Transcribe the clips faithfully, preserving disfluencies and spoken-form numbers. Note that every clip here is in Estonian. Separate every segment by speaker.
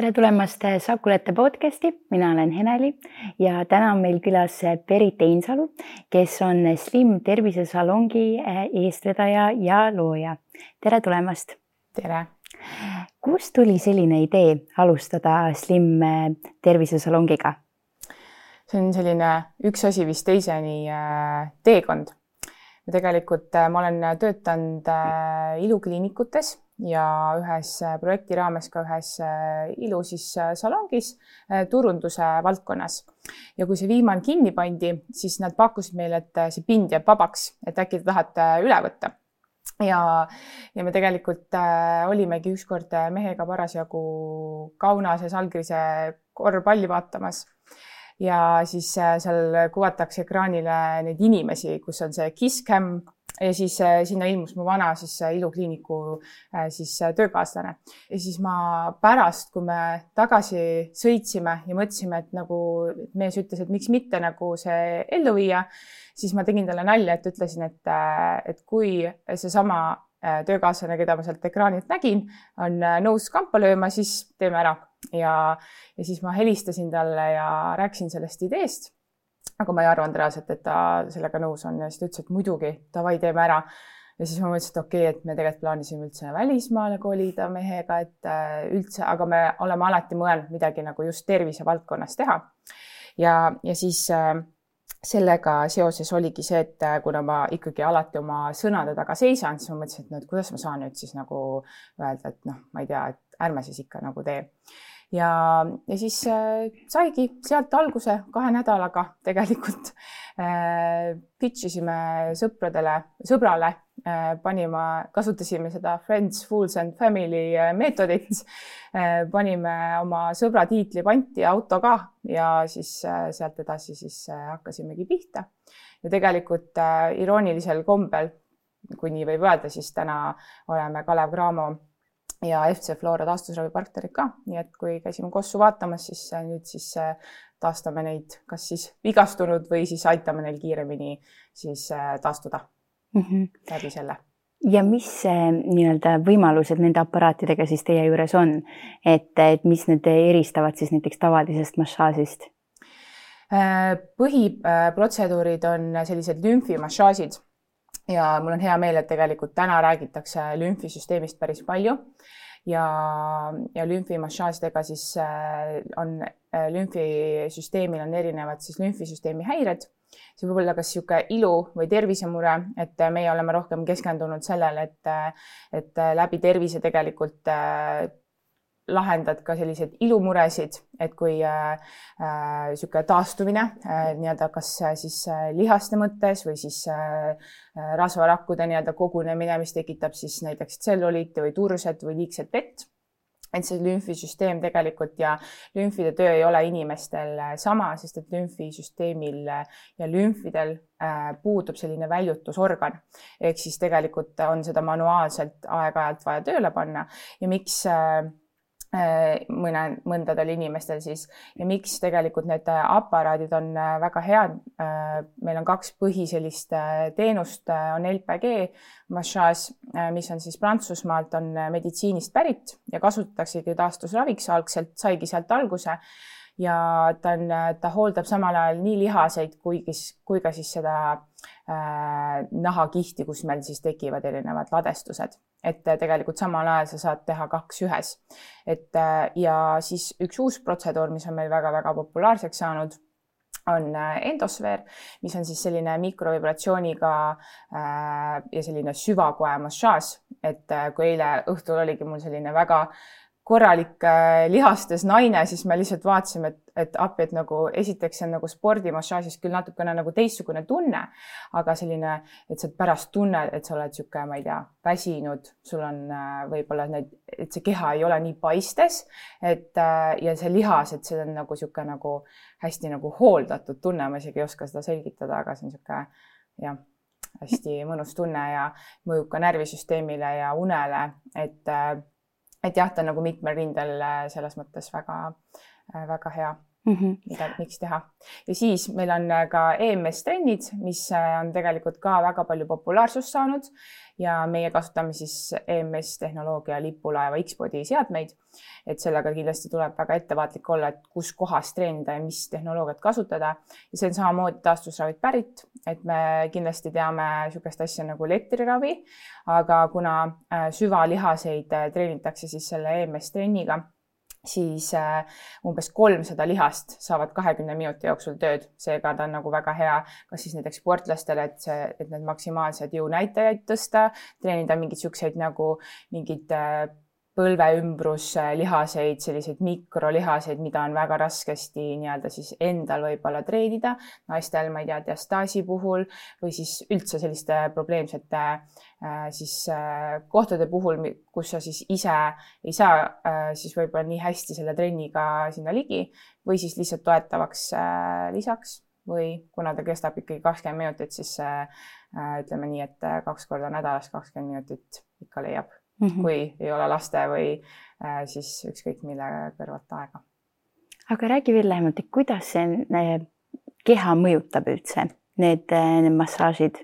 Speaker 1: Tere tulemast Sakulete podcasti, mina olen Heneli ja täna on meil külas Berit Einsalu, kes on Slim tervisesalongi eestvedaja ja looja. Tere tulemast!
Speaker 2: Tere!
Speaker 1: Kust tuli selline idee alustada Slim tervisesalongiga?
Speaker 2: See on selline üks asi vist teiseni teekond. Ja tegelikult ma olen töötanud ilukliinikutes ja ühes projekti raames ka ühes ilu siis salongis turunduse valdkonnas. Ja kui see viimane kinni pandi, siis nad pakkusid meile, et see pind jääb vabaks, et äkki te tahate üle võtta. Ja, ja me tegelikult olimegi ükskord mehega parasjagu Kaunases Algrise korvpalli vaatamas. Ja siis seal kuvatakse ekraanile neid inimesi, kus on see Kisscam ja siis sinna ilmus mu vana siis ilukliiniku siis töökaaslane. Ja siis ma pärast, kui me tagasi sõitsime ja mõtlesime, et nagu mees ütles, et miks mitte nagu see ellu viia, siis ma tegin talle nalja, et ütlesin, et, et kui see sama töökaaslane, keda ma sealt ekraanilt nägin, on nõus kampa lööma, siis teeme ära. Ja, ja siis ma helistasin talle ja rääkisin sellest ideest, aga ma ei arvanud reaalselt, et ta sellega nõus on. Ja siis ta ütles, et muidugi, davai, teeme ära. Ja siis ma mõtlesin, et okei, et me tegelikult plaanisime üldse välismaale kolida mehega, et üldse, aga me oleme alati mõelnud midagi nagu just tervise valdkonnas teha. Ja, ja siis sellega seoses oligi see, et kuna ma ikkagi alati oma sõnade taga seisan, siis ma mõtlesin, et, no, et kuidas ma saan nüüd siis nagu öelda, et noh, ma ei tea, et ärme siis ikka nagu tee. Ja, ja siis äh, saigi sealt alguse kahe nädalaga tegelikult äh, pitchisime sõpradele, sõbrale, äh, panime, kasutasime seda Friends, Fools and Family meetodit, äh, panime oma sõbra tiitli panti auto ka ja siis äh, sealt edasi siis äh, hakkasimegi pihta. Ja tegelikult äh, iroonilisel kombel, kui nii võib öelda, siis täna oleme Kalev Cramo ja F C Flora taastusravipartnerid ka. Nii et kui käisime Kossu vaatamas, siis nüüd siis taastame neid kas siis vigastunud või siis aitame neil kiiremini siis taastuda mm-hmm. läbi selle.
Speaker 1: Ja mis nii-öelda võimalused nende aparaatidega siis teie juures on? Et, et mis need eristavad siis näiteks tavalisest massaažist?
Speaker 2: Põhiprotseduurid on sellised lümfimassaažid. Ja mul on hea meel, et tegelikult täna räägitakse lümfisüsteemist päris palju ja, ja lümfimassaažidega siis on lümfisüsteemil on erinevad siis lümfisüsteemi häired. See võib olla kas siuke ilu või tervisemure, et meie oleme rohkem keskendunud sellele, et, et läbi tervise tegelikult lahendad ka sellised ilumuresid, et kui äh, äh, siuke taastumine äh, nii-öelda kas äh, siis äh, lihaste mõttes või siis äh, rasvarakkude nii-öelda kogunemine, mis tekitab siis näiteks tselluliiti või tursed või liigset vett. Et see lümfisüsteem tegelikult ja lümfide töö ei ole inimestel sama, sest et lümfisüsteemil ja lümfidel äh, puudub selline väljutusorgan. Ehk siis tegelikult on seda manuaalselt aeg-ajalt vaja tööle panna ja miks äh, mõne, mõndadel inimestel siis ja miks tegelikult need aparaadid on väga head. Meil on kaks põhi sellist teenust, on L P G massaaž, mis on siis Prantsusmaalt, on meditsiinist pärit ja kasutataksegi taastusraviks algselt, saigi sealt alguse ja ta, on, ta hooldab samal ajal nii lihaseid kui, kui ka siis seda äh, nahakihti, kus meil siis tekivad erinevad ladestused. Et tegelikult samal ajal sa saad teha kaks ühes. Et, ja siis üks uus protseduur, mis on meil väga-väga populaarseks saanud, on endosfeer, mis on siis selline mikrovibratsiooniga äh, ja selline süvakoe massaaž. Et kui eile õhtul oligi mul selline väga korralik lihastes naine, siis me lihtsalt vaatasime, et, et appi, et nagu esiteks on nagu spordimassaažis küll natukene nagu teistsugune tunne, aga selline, et sa pärast tunne, et sa oled siuke, ma ei tea, väsinud, sul on võib-olla need, et see keha ei ole nii paistes, et ja see lihas, et see on nagu siuke nagu hästi nagu hooldatud tunne, ma isegi ei oska seda selgitada, aga see on siuke, jah, hästi mõnus tunne ja mõjub ka närvisüsteemile ja unele, et Et jah, ta on nagu mitmel rindel selles mõttes väga, väga hea.
Speaker 1: mm-hmm.
Speaker 2: mida, miks teha. Ja siis meil on ka E M S-trennid, mis on tegelikult ka väga palju populaarsust saanud ja meie kasutame siis E M S-tehnoloogia lipulaeva X-Body seadmeid, et sellega kindlasti tuleb väga ettevaatlik olla, et kus kohas treenida ja mis tehnoloogiat kasutada. Ja see on samamoodi taastusravit pärit, et me kindlasti teame niisugust asja nagu elektriravi, aga kuna süvalihaseid treenitakse siis selle E M S-trenniga, siis umbes kolmsada lihast saavad kahekümne minuti jooksul tööd. Seega ta on nagu väga hea, kas siis näiteks sportlastele, et, see, et need maksimaalsed jõunäitajaid tõsta, treenida mingid siukseid nagu mingid põlveümbrus lihaseid, selliseid mikrolihaseid, mida on väga raskesti nii-öelda siis endal võib-olla treenida. Naistel, ma ei tea, diastaasi puhul või siis üldse selliste probleemsete siis kohtade puhul, kus sa siis ise ei saa siis võib-olla nii hästi selle trenniga sinna ligi või siis lihtsalt toetavaks lisaks või kuna ta kestab ikkagi kakskümmend minutit, siis ütleme nii, et kaks korda nädalas kakskümmend minutit ikka leiab. Mm-hmm. Kui ei ole laste või äh, siis ükskõik mille kõrvalt aega.
Speaker 1: Aga räägi veel lähemalt, et kuidas see äh, keha mõjutab üldse, need, äh, need massaažid?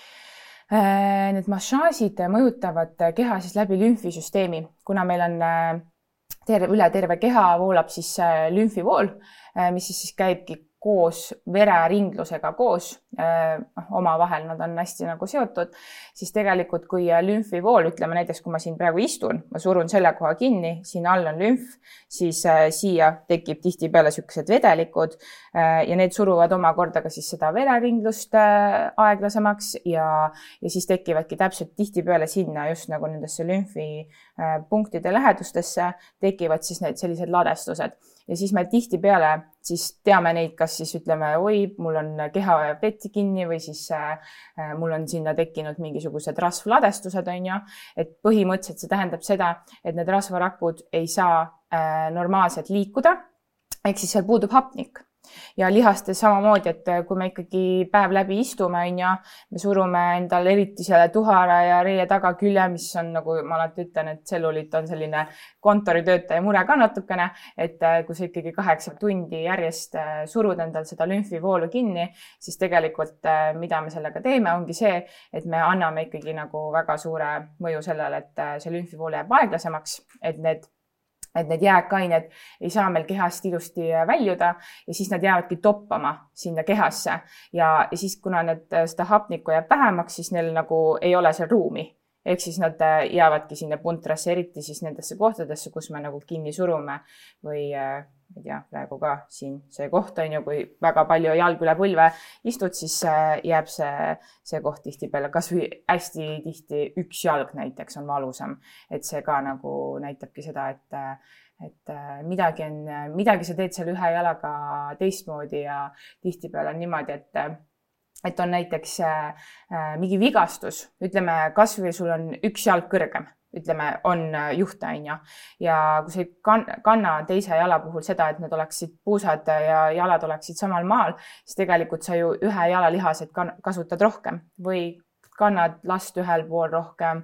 Speaker 2: Äh, need massaažid mõjutavad keha siis läbi lümfisüsteemi, kuna meil on äh, terve, üle terve keha voolab siis äh, lümfivool, äh, mis siis, siis käibki koos vereringlusega koos, äh, omavahel nad on hästi nagu seotud, siis tegelikult kui lümfivool, ütleme näiteks, kui ma siin praegu istun, ma surun selle koha kinni, siin all on lümf, siis äh, siia tekib tihtipeale siuksed vedelikud äh, ja need suruvad omakorda ka siis seda vereringlust äh, aeglasemaks ja, ja siis tekivadki täpselt tihtipeale sinna just nagu nendesse lümfi äh, punktide lähedustesse tekivad siis need sellised ladestused. Ja siis me tihtipeale siis teame neid, kas siis ütleme, oi, mul on keha vett kinni või siis äh, mul on sinna tekkinud mingisugused rasvladestused, on ju. Et põhimõtteliselt see tähendab seda, et need rasvarakud ei saa äh, normaalselt liikuda, ehk siis seal puudub hapnik. Ja lihastes samamoodi, et kui me ikkagi päev läbi istume, on ja me surume endal eriti selle tuhara ja reie taga külje, mis on nagu ma alati ütlen, et tselluliit on selline kontoritöötaja mure ka natukene, et kui sa ikkagi kaheksa tundi järjest surud endal seda lümfivoolu kinni, siis tegelikult mida me sellega teeme, ongi see, et me anname ikkagi nagu väga suure mõju sellele, et see lümfivool jääb aeglasemaks, et need et need jääkained ei saa meil kehast ilusti väljuda ja siis nad jäävadki toppama sinna kehasse ja, ja siis kuna need, seda hapnikku jääb vähemaks, siis neil nagu ei ole seal ruumi. Ehk siis nad jäävadki sinna puntrasse, eriti siis nendesse kohtadesse, kus me nagu kinni surume või ei tea, praegu ka siin see koht on ju, kui väga palju jalg üle põlve istud, siis jääb see, see koht tihtipeale, kas või hästi tihti üks jalg näiteks on valusam, et see ka nagu näitabki seda, et, et midagi on, midagi sa teed seal ühe jalaga teistmoodi ja tihtipeale on niimoodi, et et on näiteks äh, mingi vigastus, ütleme, kas või sul on üks jalg kõrgem, ütleme, on juhte, on ju. Ja kui sa ei kanna teise jala puhul seda, et need oleksid puusad ja jalad oleksid samal maal, siis tegelikult sa ju ühe jala lihaseid kasutad rohkem või kannad last ühel pool rohkem,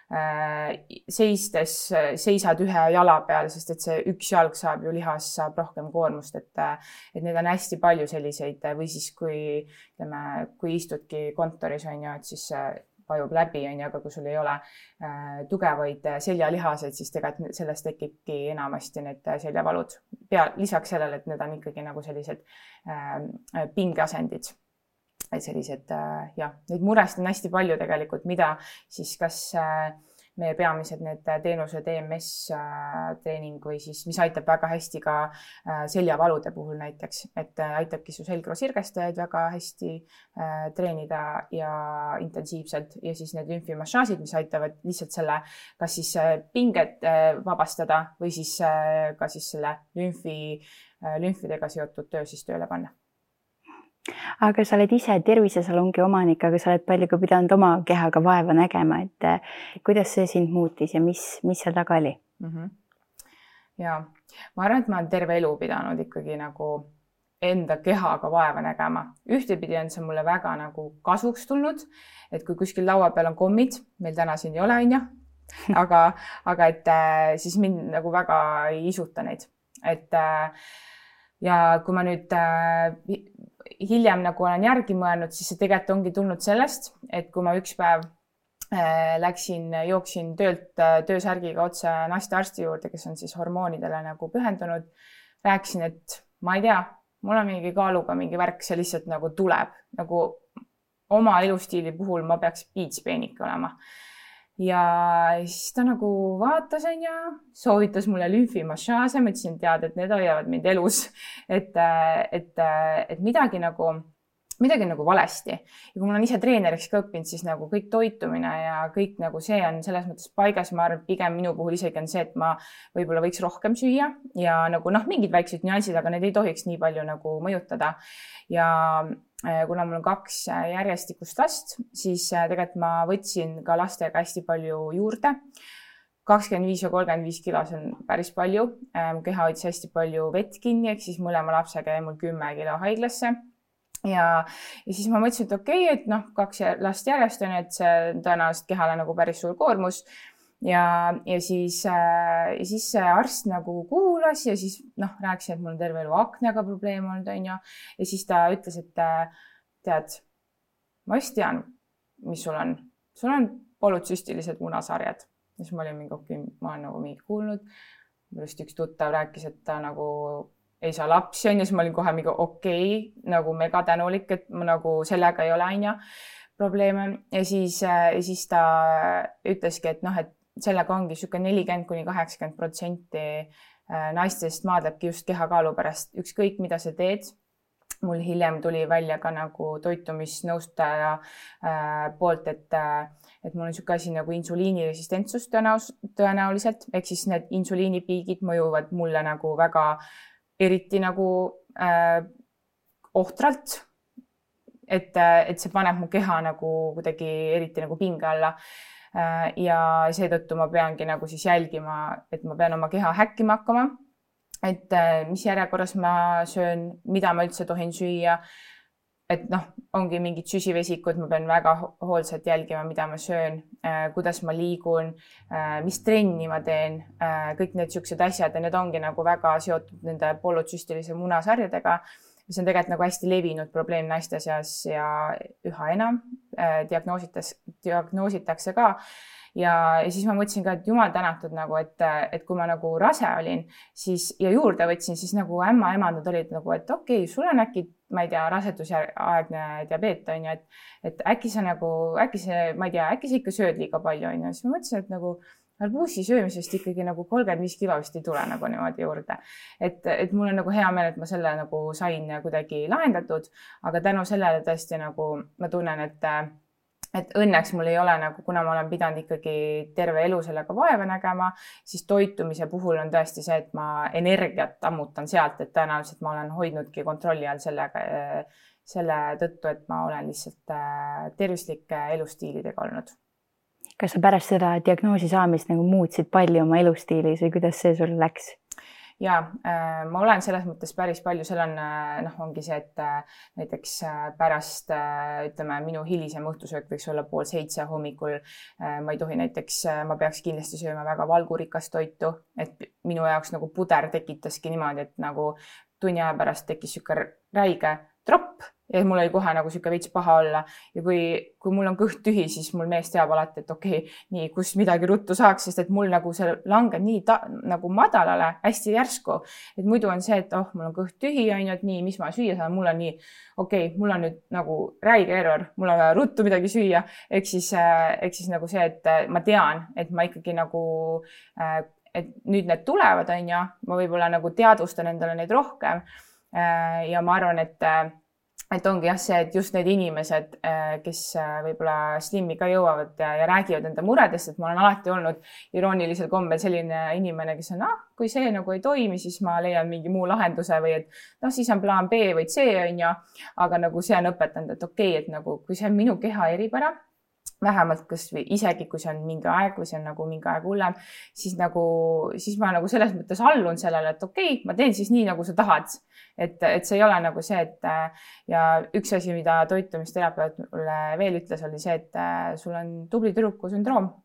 Speaker 2: seistes seisad ühe jala peal, sest et see üks jalg saab ju lihas saab rohkem koormust, et, et need on hästi palju selliseid või siis kui, ütleme, kui istudki kontoris on ju, et siis vajub läbi on ju, aga kui sul ei ole äh, tugevaid seljalihaseid, siis tegelikult sellest tekibki enamasti need seljavalud. Pea, lisaks sellele, et need on ikkagi nagu sellised äh, pingeasendid. Et sellised, ja, neid murest on hästi palju tegelikult, mida siis kas meie peamised need teenused E M S treening või siis, mis aitab väga hästi ka seljavalude puhul näiteks, et aitabki su selgroossirgestajaid väga hästi treenida ja intensiivselt ja siis need lümfimassaažid, mis aitavad lihtsalt selle, kas siis pinget vabastada või siis ka siis selle lümfi, lümfidega seotud töö siis tööle panna.
Speaker 1: Aga sa oled ise tervisesalongi omanik, aga sa oled palju ka pidanud oma kehaga vaeva nägema, et kuidas see sind muutis ja mis, mis seal taga oli?
Speaker 2: Mm-hmm. Ja ma arvan, et ma olen terve elu pidanud ikkagi nagu enda kehaga vaeva nägema. Ühtepidi on see mulle väga nagu kasuks tulnud, et kui kuskil laua peal on kommid, meil täna siin ei ole, on ju, aga, aga et siis mind nagu väga ei isuta neid, et ja kui ma nüüd äh, hiljem nagu olen järgi mõelnud, siis see tegelikult ongi tulnud sellest, et kui ma üks päev äh, läksin, jooksin töölt äh, töösärgiga otse naistearsti juurde, kes on siis hormoonidele nagu pühendunud, rääkisin, et ma ei tea, mul on mingi kaaluga mingi värk, see lihtsalt nagu tuleb, nagu oma elustiili puhul ma peaks piitspeenik olema. Ja siis ta nagu vaatas ja soovitas mulle lümfimassaaže, ma ütlesin, tead, et need hoiavad mind elus, et, et, et midagi nagu, midagi nagu valesti. Ja kui mul on ise treeneriks ka õppinud, siis nagu kõik toitumine ja kõik nagu see on selles mõttes paigas. Ma arvan, et pigem minu puhul isegi on see, et ma võib-olla võiks rohkem süüa ja nagu noh, mingid väiksed nüansid, aga need ei tohiks nii palju nagu mõjutada. Ja kuna mul on kaks järjestikust last, siis tegelikult ma võtsin ka lastega hästi palju juurde. kakskümmend viis ja kolmkümmend viis kilo, see on päris palju. Keha hoidis hästi palju vett kinni, ehk siis mõlema lapsega jäi mul kümme kilo haiglasse. Ja, ja siis ma mõtlesin, et okei, okay, et noh, kaks last järjest on, et see tõenäoliselt kehale nagu päris suur koormus. Ja, ja, siis, ja siis see arst nagu kuulas ja siis noh, rääkisin, et mul on terve elu aknega probleem olnud, on ju. Ja siis ta ütles, et tead, ma just tean, mis sul on. Sul on polütsüstilised munasarjad. Ja siis ma olin mingi, okei, ma olen nagu mingi kuulnud. Just üks tuttav rääkis, et ta nagu ei saa lapsi on ja siis ma olin kohe mingi okei, nagu mega tänulik, et ma nagu sellega ei ole aina probleeme. Ja siis, ja siis ta ütleski, et noh, et sellega ongi siuke nelikümmend kuni kaheksakümmend protsenti naistest maadlebki just kehakaalu pärast. Ükskõik, mida sa teed. Mul hiljem tuli välja ka nagu toitumisnõustaja poolt, et, et mul on siuke asi nagu insuliiniresistentsus tõenäoliselt. Ehk siis need insuliinipiigid mõjuvad mulle nagu väga eriti nagu äh, ohtralt. Et, et see paneb mu keha nagu kuidagi eriti nagu pinge alla. Ja seetõttu ma peangi nagu siis jälgima, et ma pean oma keha häkkima hakkama, et mis järjekorras ma söön, mida ma üldse tohin süüa, et noh, ongi mingid süsivesikud, ma pean väga hoolsalt jälgima, mida ma söön, kuidas ma liigun, mis trenni ma teen, kõik need siuksed asjad ja need ongi nagu väga seotud nende polütsüstilise munasarjadega, mis on tegelikult nagu hästi levinud probleem naiste seas ja üha enam diagnoositas, diagnoositakse ka. Ja, ja siis ma mõtlesin ka, et jumal tänatud nagu, et, et kui ma nagu rase olin siis, ja juurde võtsin, siis nagu ämma emandad olid nagu, et okei, okay, sul on äkki, ma ei tea, rasedusaegne diabeet on ju, et, et äkki sa nagu, äkki see, ma ei tea, äkki sa ikka sööd liiga palju on ju. Siis ma mõtlesin, et nagu arbuusi söömisest ikkagi nagu kolmkümmend viis kilo vist ei tule nagu niimoodi juurde. Et, et mul on nagu hea meel, et ma selle nagu sain kuidagi lahendatud, aga tänu sellele tõesti nagu ma tunnen, et, et õnneks mul ei ole nagu, kuna ma olen pidanud ikkagi terve elu sellega vaeva nägema, siis toitumise puhul on tõesti see, et ma energiat ammutan sealt, et tõenäoliselt ma olen hoidnudki kontrolli all sellega, selle tõttu, et ma olen lihtsalt tervislike elustiilidega olnud.
Speaker 1: Kas sa pärast seda diagnoosi saamist nagu muutsid palju oma elustiilis või kuidas see sul läks?
Speaker 2: Ja, ma olen selles mõttes päris palju, seal on, noh, ongi see, et näiteks pärast, ütleme, minu hilisem õhtusöök võiks olla pool seitse hommikul. Ma ei tohi näiteks, ma peaks kindlasti sööma väga valgurikast toitu, et minu jaoks nagu puder tekitaski niimoodi, et nagu tunni aja pärast tekkis siuke räige tropp ja mul oli kohe nagu siuke veits paha olla. Ja kui, kui mul on kõht tühi, siis mul mees teab alati, et okei, okay, nii, kus midagi ruttu saaks, sest et mul nagu see langeb nii ta, nagu madalale hästi järsku. Et muidu on see, et oh, mul on kõht tühi, on ju, et nii, mis ma süüa saan, mul on nii, okei, okay, mul on nüüd nagu räige error, mul on vaja ruttu midagi süüa. Ehk siis, ehk siis nagu see, et ma tean, et ma ikkagi nagu, et nüüd need tulevad, on ju, ma võib-olla nagu teadvustan endale neid rohkem. Ja ma arvan, et, et ongi jah see, et just need inimesed, kes võib-olla slimmi ka jõuavad ja, ja räägivad enda muredest, et ma olen alati olnud iroonilisel kombel selline inimene, kes on, ah, kui see nagu ei toimi, siis ma leian mingi muu lahenduse või et noh, siis on plaan B või C, on ju, aga nagu see on õpetanud, et okei, et nagu kui see on minu keha eripära, vähemalt kas või isegi, kui see on mingi aeg või see on nagu mingi aeg hullem, siis nagu, siis ma nagu selles mõttes allun sellele, et okei, okay, ma teen siis nii, nagu sa tahad. Et, et see ei ole nagu see, et ja üks asi, mida toitumisterapeut mulle veel ütles, oli see, et sul on tubli tüdruku sündroom,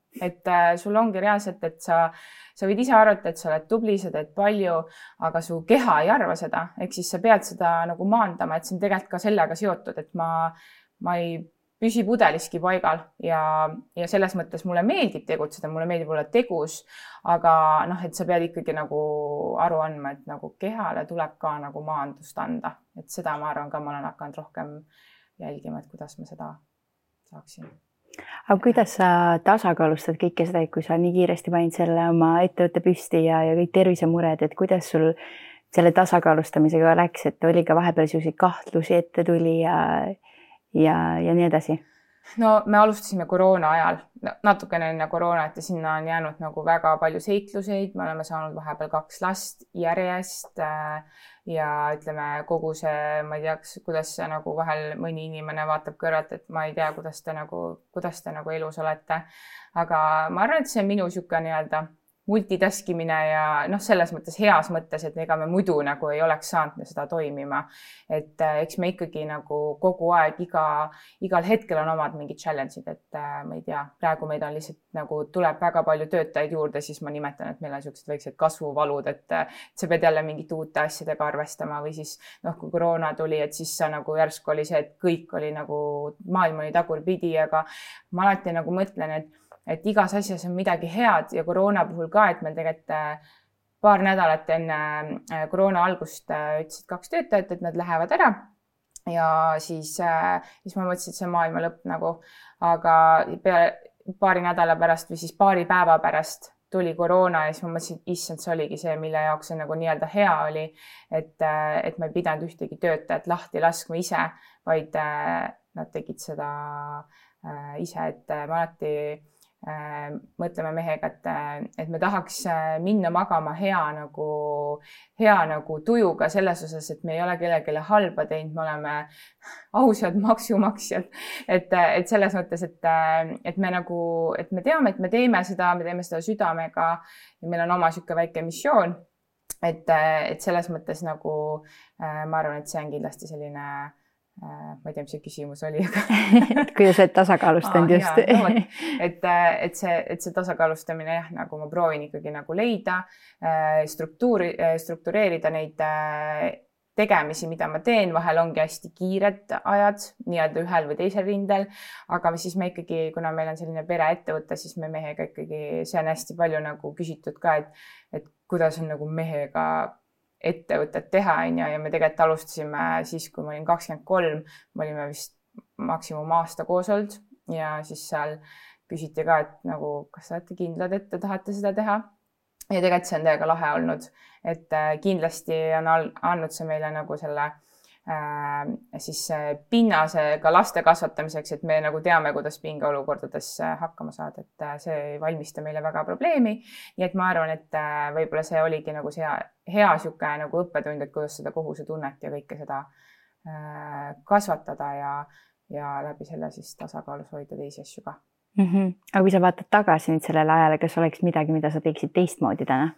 Speaker 2: et äh, sul ongi reaalselt, et sa, sa võid ise arvata, et sa oled tubli, sa teed palju, aga su keha ei arva seda, ehk siis sa pead seda nagu maandama, et see on tegelikult ka sellega seotud, et ma, ma ei püsi pudeliski paigal ja, ja selles mõttes mulle meeldib tegutseda, mulle meeldib olla tegus, aga noh, et sa pead ikkagi nagu aru andma, et nagu kehale tuleb ka nagu maandust anda, et seda ma arvan ka, ma olen hakanud rohkem jälgima, et kuidas ma seda saaksin.
Speaker 1: Aga kuidas sa tasakaalustad kõike seda, et kui sa nii kiiresti panid selle oma ettevõtte püsti ja, ja kõik tervisemured, et kuidas sul selle tasakaalustamisega läks, et oli ka vahepeal selliseid kahtlusi ette tuli ja, ja, ja nii edasi?
Speaker 2: No me alustasime koroona ajal, natukene enne koroonat ja sinna on jäänud nagu väga palju seikluseid, me oleme saanud vahepeal kaks last järjest ja ütleme kogu see, ma ei tea, kuidas see nagu vahel mõni inimene vaatab kõrvalt, et ma ei tea, kuidas te nagu, kuidas te nagu elus olete. Aga ma arvan, et see on minu sihuke nii-öelda multitaskimine ja noh, selles mõttes heas mõttes, et ega me muidu nagu ei oleks saanud seda toimima. Et eks me ikkagi nagu kogu aeg, iga, igal hetkel on omad mingid challenge'id, et ma ei tea, praegu meid on lihtsalt nagu tuleb väga palju töötajaid juurde, siis ma nimetan, et meil on sellised väiksed kasvuvalud, et sa pead jälle mingite uute asjadega arvestama või siis noh, kui koroona tuli, et siis sa nagu järsku oli see, et kõik oli nagu maailm oli tagurpidi, aga ma alati nagu mõtlen, et et igas asjas on midagi head ja koroona puhul ka, et meil tegelikult paar nädalat enne koroona algust ütlesid kaks töötajat, et nad lähevad ära ja siis, siis ma mõtlesin, et see on maailma lõpp nagu, aga peale paari nädala pärast või siis paari päeva pärast tuli koroona ja siis ma mõtlesin, et issand, see oligi see, mille jaoks see nagu nii-öelda hea oli, et, et ma ei pidanud ühtegi töötajat lahti laskma ise, vaid nad tegid seda ise, et ma alati mõtleme mehega, et, et me tahaks minna magama hea nagu, hea nagu tujuga selles osas, et me ei ole kellelegi halba teinud, me oleme ausad maksumaksjad, et, et selles mõttes, et, et me nagu, et me teame, et me teeme seda, me teeme seda südamega ja meil on oma sihuke väike missioon, et, et selles mõttes nagu ma arvan, et see on kindlasti selline ma ei tea, mis see küsimus oli, aga
Speaker 1: kuidas sa tasakaalustanud ah, just?
Speaker 2: Jah, no, et, et, see, et see tasakaalustamine jah, nagu ma proovin ikkagi nagu leida, struktuuri, struktureerida neid tegemisi, mida ma teen, vahel ongi hästi kiired ajad nii-öelda ühel või teisel rindel, aga siis me ikkagi, kuna meil on selline pereettevõte, siis me mehega ikkagi, see on hästi palju nagu küsitud ka, et, et kuidas on nagu mehega ettevõtet teha, ja me tegelikult alustasime siis, kui ma olin kakskümmend kolm, me olime vist maksimum aasta koos olnud ja siis seal küsiti ka, et nagu, kas olete kindlad, et te tahate seda teha. Ja tegelikult see on täiega lahe olnud, et kindlasti on andnud see meile nagu selle äh, siis pinnase ka laste kasvatamiseks, et me nagu teame, kuidas pingeolukordades hakkama saada, et see ei valmista meile väga probleemi. Nii et ma arvan, et võib-olla see oligi nagu see hea sihuke nagu õppetund, et kuidas seda kohusetunnet ja kõike seda äh, kasvatada ja, ja läbi selle siis tasakaalus hoida teisi asju ka.
Speaker 1: Mm-hmm. Aga kui sa vaatad tagasi nüüd sellele ajale, kas oleks midagi, mida sa teeksid teistmoodi täna?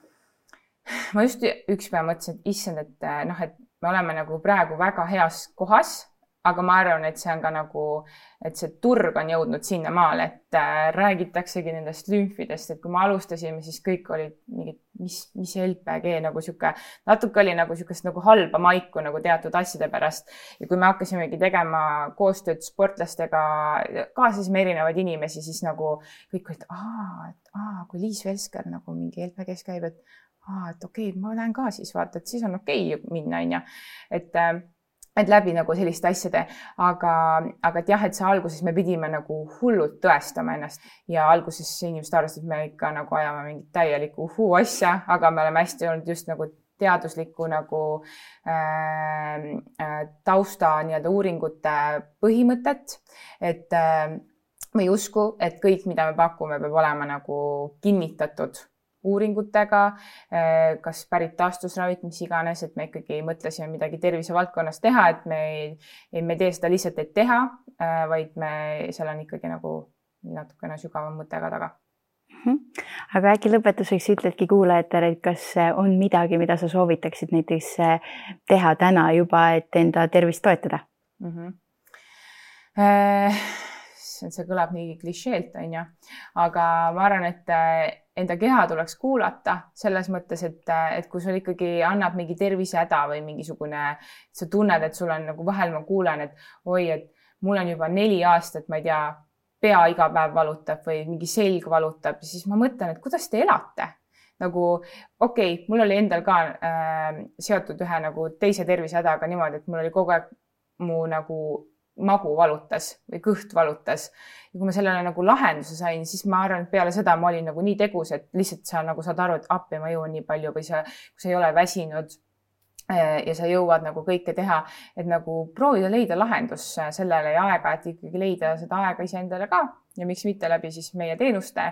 Speaker 2: Ma just üks päev mõtlesin, et issand, et noh, et me oleme nagu praegu väga heas kohas, aga ma arvan, et see on ka nagu, et see turg on jõudnud sinna maale, et äh, räägitaksegi nendest lümfidest, et kui me alustasime, siis kõik olid mingid, mis, mis L P G nagu sihuke, natuke oli nagu sihukest nagu halba maiku nagu teatud asjade pärast. Ja kui me hakkasimegi tegema koostööd sportlastega, kaasasime erinevaid inimesi, siis nagu kõik olid, aa, et aa, kui Liis Velsker nagu mingi L P G-s käib, et aa, et okei, ma lähen ka siis vaata, et siis on okei minna, on ja. Et äh, et läbi nagu selliste asjade, aga, aga et jah, et see alguses me pidime nagu hullult tõestama ennast ja alguses inimesed arvasid, et me ikka nagu ajame mingit täielikku uhuu asja, aga me oleme hästi olnud just nagu teadusliku nagu äh, tausta nii-öelda uuringute põhimõtet, et äh, me ei usku, et kõik, mida me pakume, peab olema nagu kinnitatud uuringutega, kas pärit taastusravit, mis iganes, et me ikkagi mõtlesime midagi tervisevaldkonnas teha, et me ei, me tee seda lihtsalt, et teha, vaid me, seal on ikkagi nagu natukene sügavam mõte ka taga.
Speaker 1: Aga äkki lõpetuseks ütledki kuulajatele, et kas on midagi, mida sa soovitaksid näiteks teha täna juba, et enda tervist toetada?
Speaker 2: Mm-hmm. see kõlab nii klišeelt, on ju, aga ma arvan, et enda keha tuleks kuulata selles mõttes, et, et kui sul ikkagi annab mingi tervisehäda või mingisugune, sa tunned, et sul on nagu vahel ma kuulen, et oi, et mul on juba neli aastat, ma ei tea, pea iga päev valutab või mingi selg valutab, siis ma mõtlen, et kuidas te elate? Nagu okei, okay, mul oli endal ka äh, seotud ühe nagu teise tervisehädaga niimoodi, et mul oli kogu aeg mu nagu magu valutas või kõht valutas. Ja kui ma sellele nagu lahenduse sain, siis ma arvan, et peale seda ma olin nagu nii tegus, et lihtsalt sa nagu saad aru, et appi ma jõuan nii palju või sa, kui sa ei ole väsinud ja sa jõuad nagu kõike teha, et nagu proovida leida lahendus sellele ja aega, et ikkagi leida seda aega iseendale ka ja miks mitte läbi siis meie teenuste.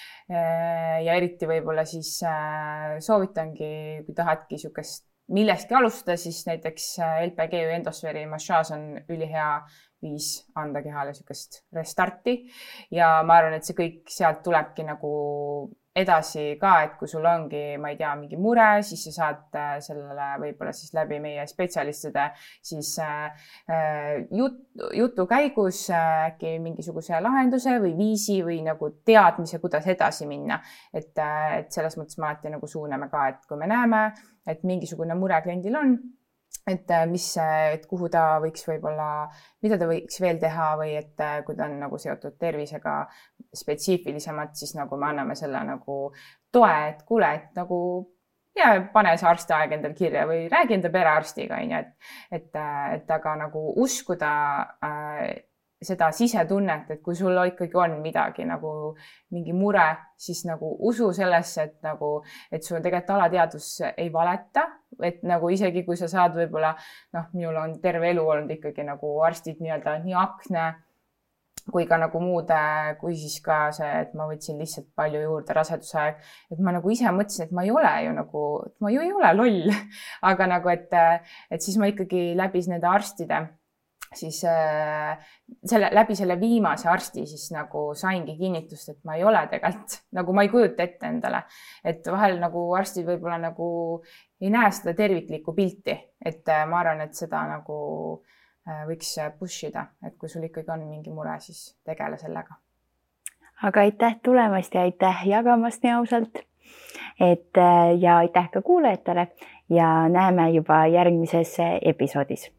Speaker 2: Ja eriti võib-olla siis soovitangi, kui tahadki niisugust millestki alustada, siis näiteks L P G või endosfääri massaaž on ülihea viis anda kehale niisugust restarti ja ma arvan, et see kõik sealt tulebki nagu edasi ka, et kui sul ongi, ma ei tea, mingi mure, siis sa saad sellele võib-olla siis läbi meie spetsialistide siis jut, jutu käigus äkki mingisuguse lahenduse või viisi või nagu teadmise, kuidas edasi minna. Et, et selles mõttes me alati nagu suuname ka, et kui me näeme, et mingisugune mure kliendil on, et mis, et kuhu ta võiks võib-olla, mida ta võiks veel teha või et kui ta on nagu seotud tervisega spetsiifilisemalt, siis nagu me anname selle nagu toe, et kuule, et nagu ja pane see arstiaeg endal kirja või räägi enda perearstiga, et, et, et aga nagu uskuda äh, seda sisetunnet, et kui sul ikkagi on midagi nagu mingi mure, siis nagu usu sellesse, et nagu, et sul tegelikult alateadvus ei valeta, et nagu isegi kui sa saad võib-olla, noh, minul on terve elu olnud ikkagi nagu arstid nii-öelda nii akne kui ka nagu muude, kui siis ka see, et ma võtsin lihtsalt palju juurde rasedusaeg, et ma nagu ise mõtlesin, et ma ei ole ju nagu, ma ju ei ole loll, aga nagu, et, et siis ma ikkagi läbi nende arstide siis äh, selle, läbi selle viimase arsti siis nagu saingi kinnitust, et ma ei ole tegelikult, nagu ma ei kujuta ette endale, et vahel nagu arstid võib-olla nagu ei näe seda terviklikku pilti, et äh, ma arvan, et seda nagu äh, võiks push ida, et kui sul ikkagi on mingi mure, siis tegele sellega.
Speaker 1: Aga aitäh tulemast ja aitäh jagamast nii ausalt, et äh, ja aitäh ka kuulajatele ja näeme juba järgmises episoodis.